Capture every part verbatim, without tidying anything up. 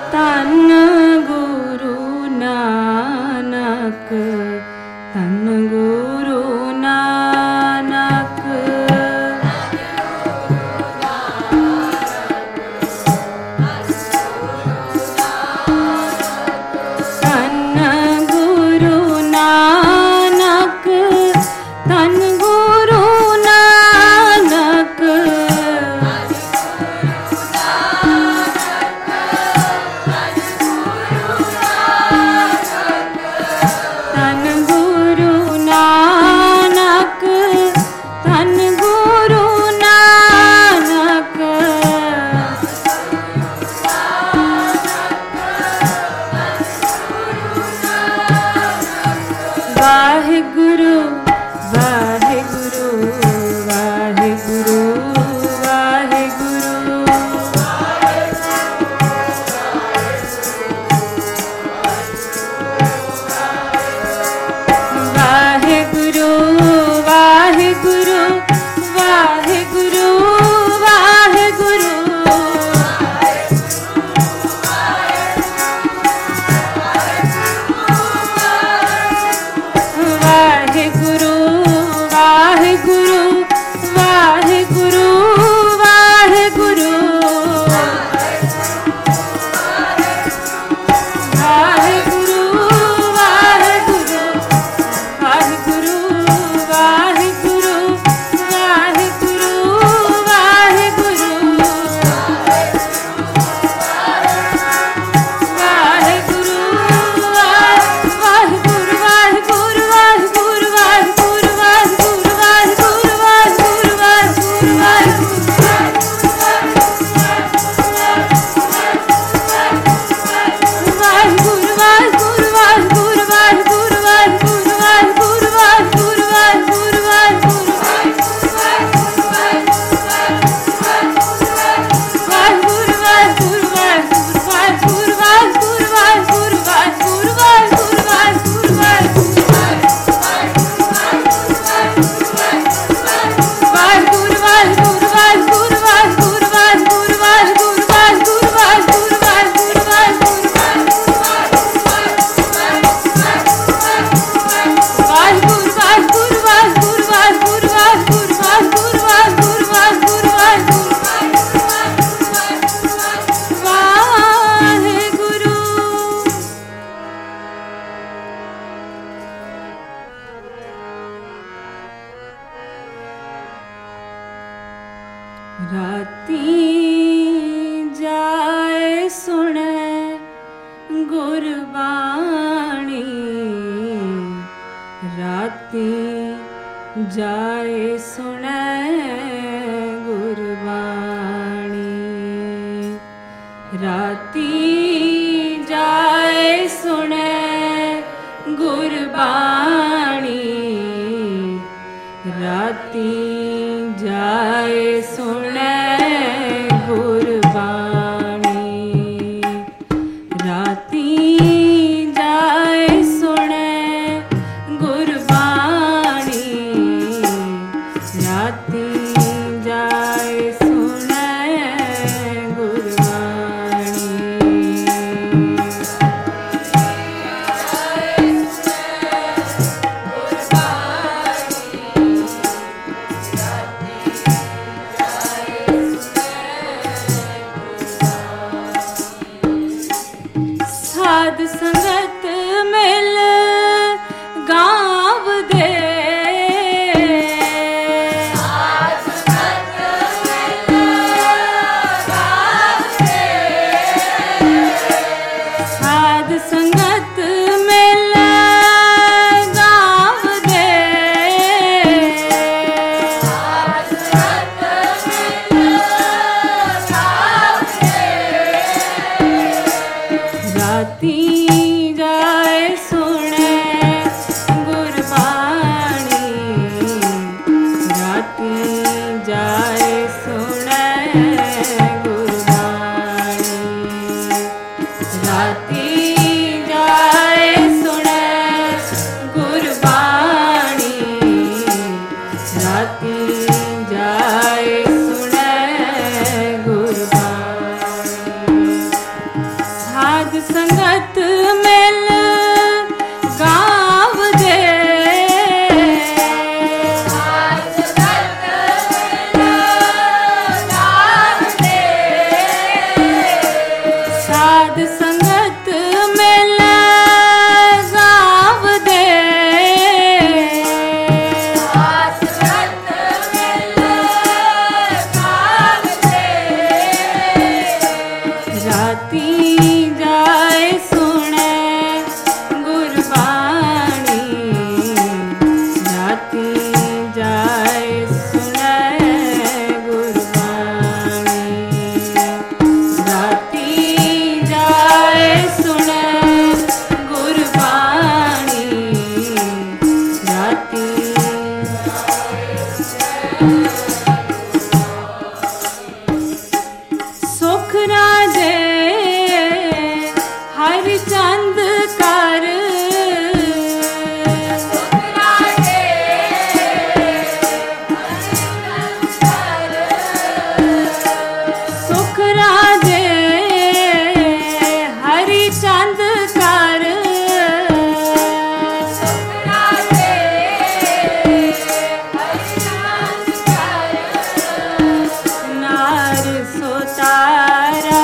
ਧੰਨ ਗੁਰੂ ਨਾਨਕ, ਧੰਨ ਗੁਰੂ ਨਾਨਕ। ਧੰਨ ਗੁਰੂ ਨਾਨਕ, ਧੰਨ ਗੁਰੂ ਨਾਨਕ। ਧੰਨ ਗੁਰੂ ਨਾਨਕ, ਧੰਨ ਗੁਰੂ ਨਾਨਕ। ਵਾਹਿਗੁਰੂ ਵਾਹਿਗੁਰੂ ਵਾਹਿਗੁਰੂ ਵਾਹਿਗੁਰੂ। ਵਾਹਿਗੁਰੂ ਵਾਹਿਗੁਰੂ ਵਾਹਿਗੁਰੂ ਵਾਹਿਗੁਰੂ। ਵਾਹਿਗੁਰੂ ਵਾਹਿਗੁਰੂ ਵਾਹਿਗੁਰੂ ਵਾਹਿਗੁਰੂ। ਵਾਹਿਗੁਰੂ ਵਾਹਿਗੁਰੂ ਵਾਹਿਗੁਰੂ ਵਾਹਿਗੁਰੂ ਵਾਹਿਗੁਰੂ ਵਾਹਿਗੁਰੂ। ਵਾਹਿਗੁਰੂ ਵਾਹਿਗੁਰੂ ਵਾਹਿਗੁਰੂ ਵਾਹਿਗੁਰੂ ਵਾਹਿਗੁਰੂ ਵਾਹਿਗੁਰੂ ਵਾਹਿਗੁਰੂ ਵਾਹਿਗੁਰੂ ਵਾਹਿਗੁਰੂ ਵਾਹਿਗੁਰੂ ਵਾਹਿਗੁਰੂ ਵਾਹਿਗੁਰੂ ਵਾਹਿਗੁਰੂ ਵਾਹਿਗੁਰੂ ਵਾਹਿਗੁਰੂ ਵਾਹਿਗੁਰੂ ਵਾਹਿਗੁਰੂ ਵਾਹਿਗੁਰੂ। ਵਾਹਿਗੁਰੂ ਵਾਹਿਗੁਰੂ ਵਾਹਿਗੁਰੂ ਵਾਹਿਗੁਰੂ ਵਾਹਿਗੁਰੂ ਵਾਹਿਗੁਰੂ ਵਾਹਿਗੁਰੂ ਵਾਹਿਗੁਰੂ ਵਾਹਿਗੁਰੂ ਵਾਹਿਗੁਰੂ। ਵਾਹਿਗੁਰੂ ਵਾਹਿਗੁਰੂ ਵਾਹਿਗੁਰੂ ਵਾਹਿਗੁਰੂ ਵਾਹਿਗੁਰੂ ਵਾਹਿਗੁਰੂ ਵਾਹਿਗੁਰੂ ਵਾਹਿਗੁਰੂ ਵਾਹਿਗੁਰੂ ਵਾਹਿਗੁਰੂ। ਵਾਹਿਗੁਰੂ ਵਾਹਿਗੁਰੂ ਵਾਹਿਗੁਰੂ ਵਾਹਿਗੁਰੂ ਵਾਹਿਗੁਰੂ ਵਾਹਿਗੁਰੂ ਵਾਹਿਗੁਰੂ ਵਾਹਿਗੁਰੂ ਵਾਹਿਗੁਰੂ। ਵਾਹਿਗੁਰੂ। ਰਾਤੀ ਜਾਏ ਸੁਣੈ ਗੁਰਬਾਣੀ, ਰਾਤੀ ਜਾਏ ਸੁਣੈ ਗੁਰਬਾਣੀ। ਰਾਤੀ ਜਾਏ ਸੁਣੈ ਗੁਰਬਾਣੀ, ਰਾਤੀ ਜਾਏ ਸੁਣੈ ਗੁਰਬਾਣੀ। ਰਾਤੀ ਜਾਏ ਸੁਣੈ ਗੁਰਬਾਣੀ, ਰਾਤੀ ਜਾਏ ਸੁਣੈ ਗੁਰਬਾਣੀ। तारा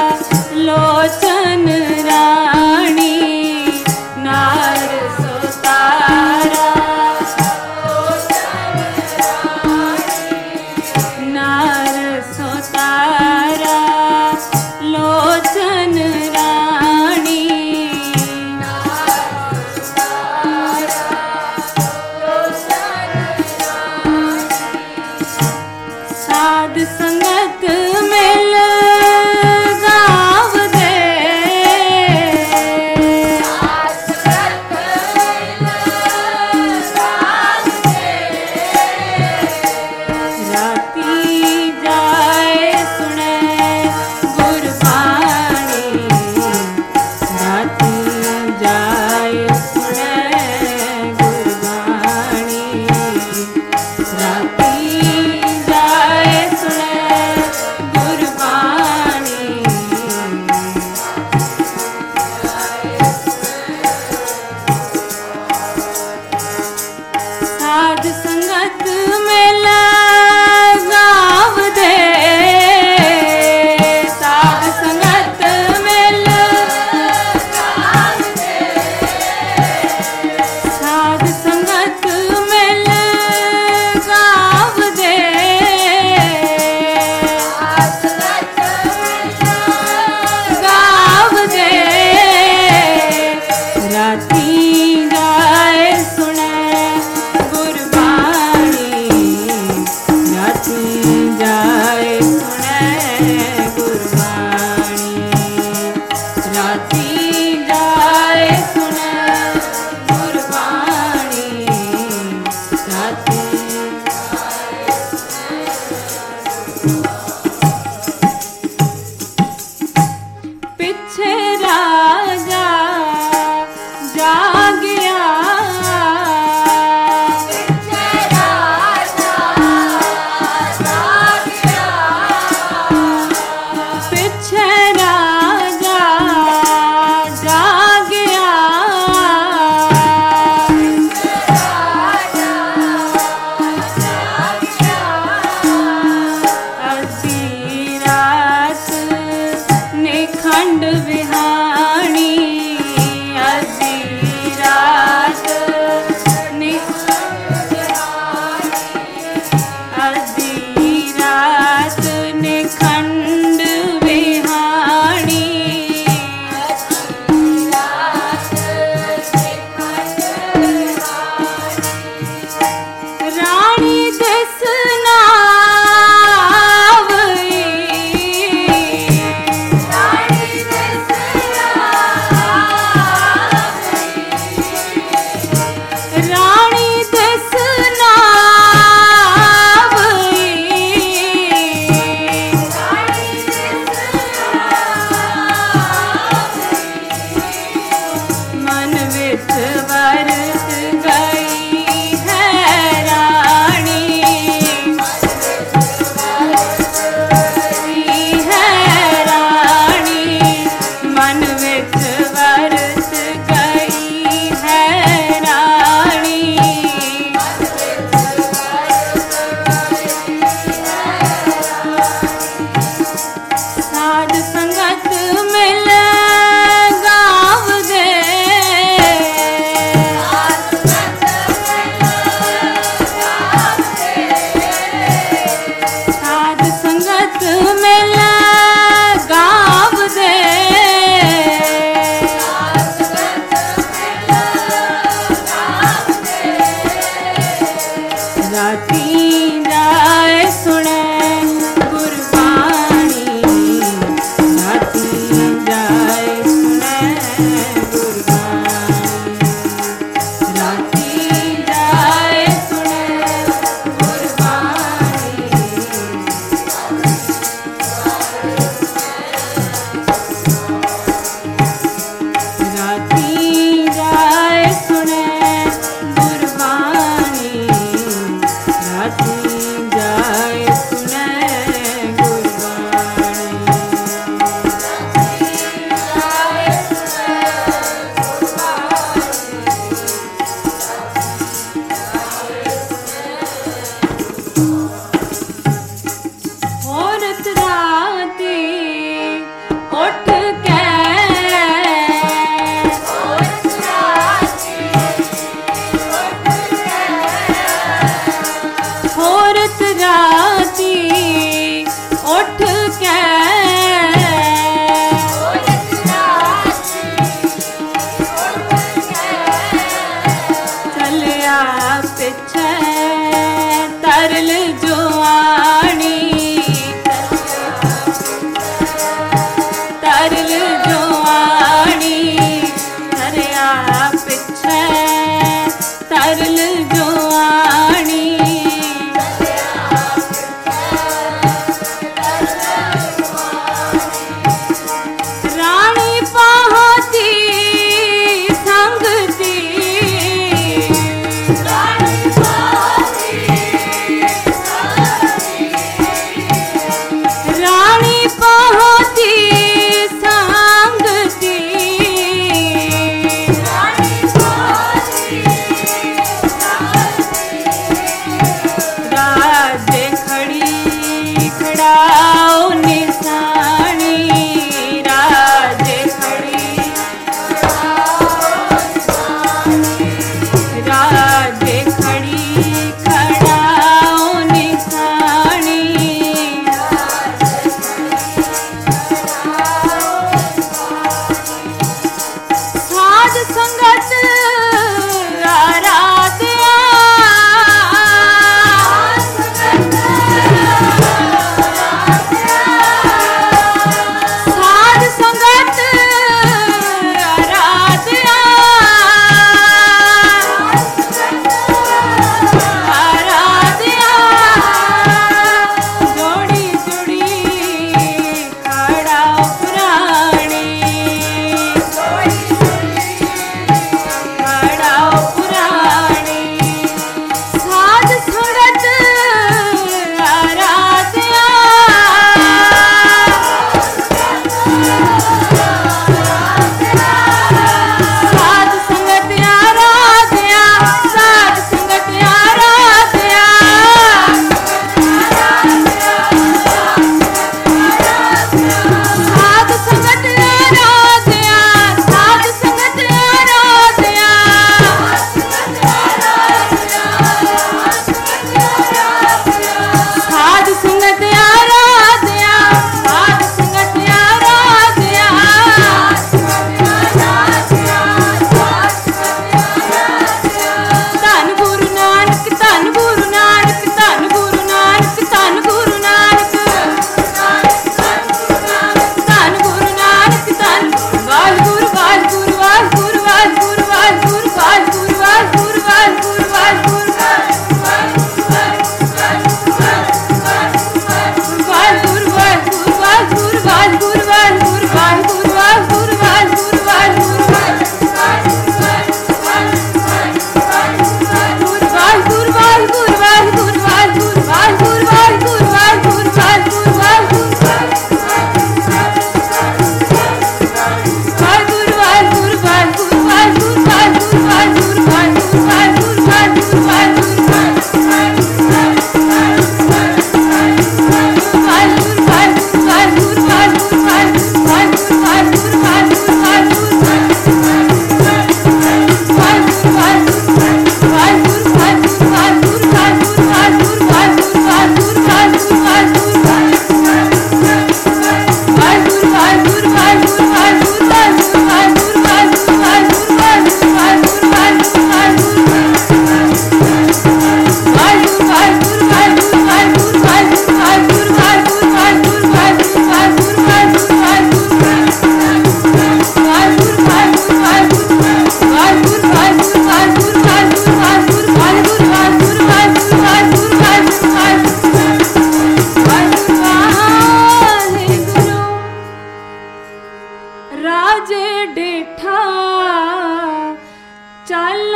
लोचन रानी नार सो तारा नार सो तारा लोचन रानी साध संगत मिल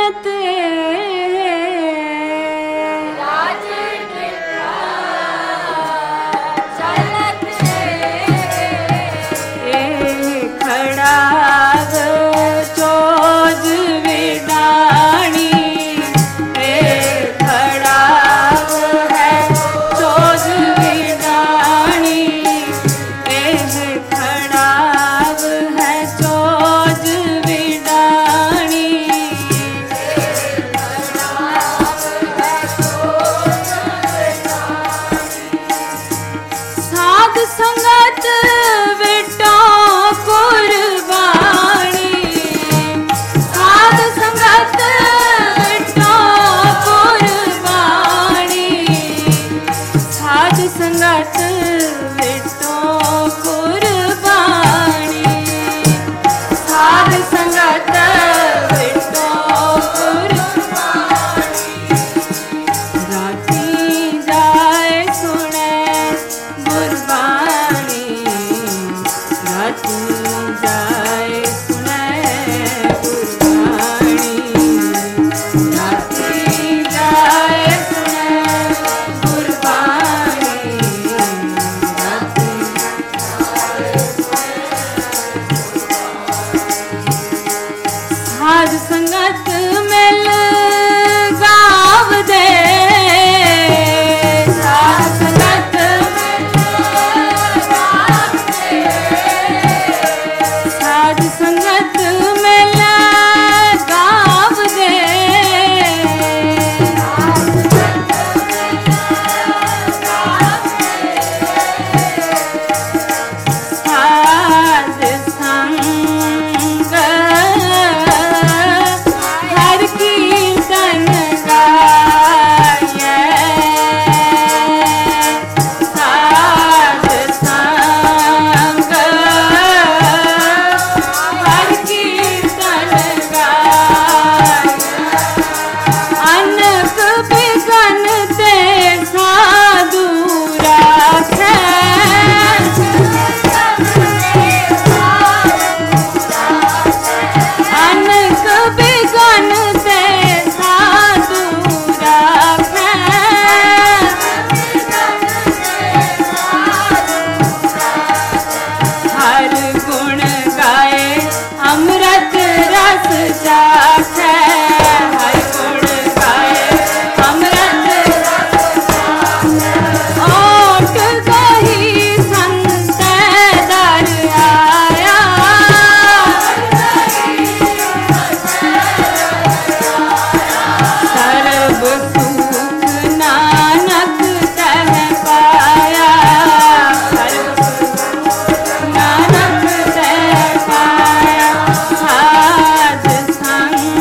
चलते खड़ाग चोज विडाणी खड़ाग है चोज विडाणी खड़ाग है चोज विडाणी साध संगत विटो कुर्बानी साध संगत विटो कुर्बानी साध संगत विटो कुर्बानी साध संगत विटो कुर्बानी राती जाए सुने गुरबाणी राती जाए सुने गुरबाणी राती जाए सुने गुरबाणी राती साध संगत मिल गाव दे साध संगत साध संगत मिल गाव दे साध संग हर कीर्तन गाये साध संग हर कीर्तन गाये अनक बिगन ते साधु राखे अनक बिगन ते साधु राखे हर गुण गाए अमृत रस चाखे हर गुण गाए अमृत ओट गही संत दर आया सर्ब सुख नानक तह पाया सर्ब सुख नानक तह पाया साध संग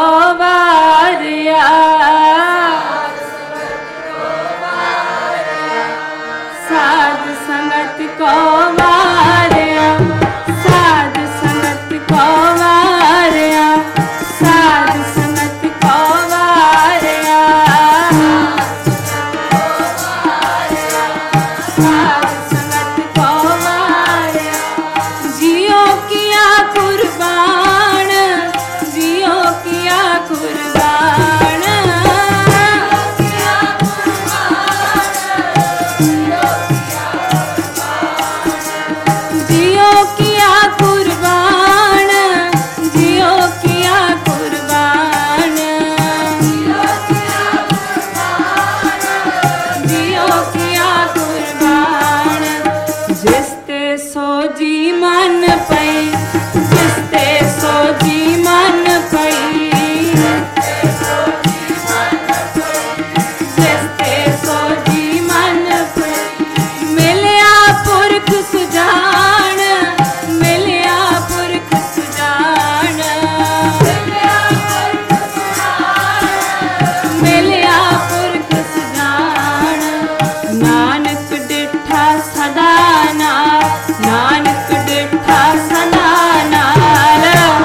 वारिया साध संगत को वारिया साध संगत को वारिया साध संगत को वारिया साध संगत को वारिया जियो किया कुर्बान जियो किया कुर्बान जियो किया कुर्बान जियो किया कुर्बान जियो किया कुर्बान जिसते सो जी मन पई जिसते सो जी मन पई जिसते सो जी मन पई मिलिया पुरख सुजान मिलिया पुरख सुजान मिलिया पुरख सुजान नानक डिठा सदा नाल नानक डिठा सदा नाल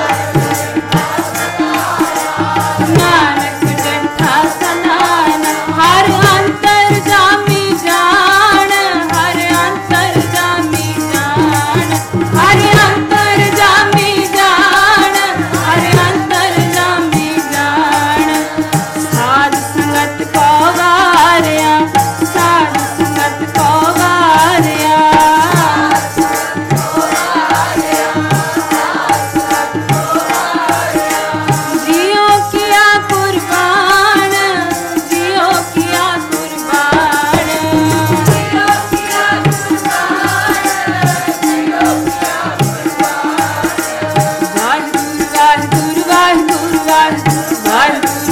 नानक डिठा सदा नाल हर अंतर जामी जान हर अंतर जामी जान हर अंतर जामी जान हर अंतर जामी जान साध संगत को वारिया साध संगत को वारिया जियो किया कुर्बान जियो किया कुर्बान जियो किया कुर्बान वाहिगुरु वाहिगुरु वाहिगुरु वाहिगुरु वाहिगुरु